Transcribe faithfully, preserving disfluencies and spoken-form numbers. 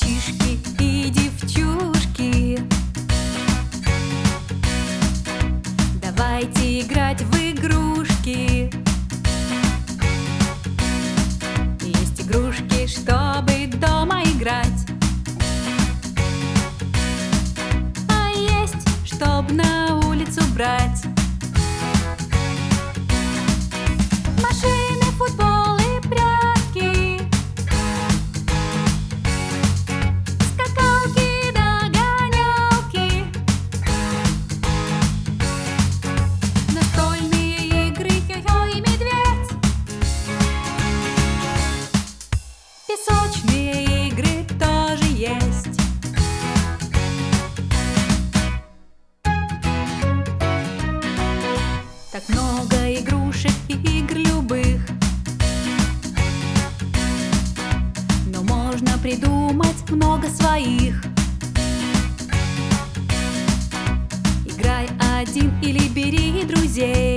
мальчишки и девчушки, давайте играть в игрушки. Есть игрушки, чтобы дома играть, а есть, чтоб на улицу брать. Машины, футбол и прятки, скакалки, догонялки, настольные игры, йо-йо и медведь, песочные игры тоже есть. Так много игрушек и игр любых, но можно придумать много своих. Играй один или бери друзей,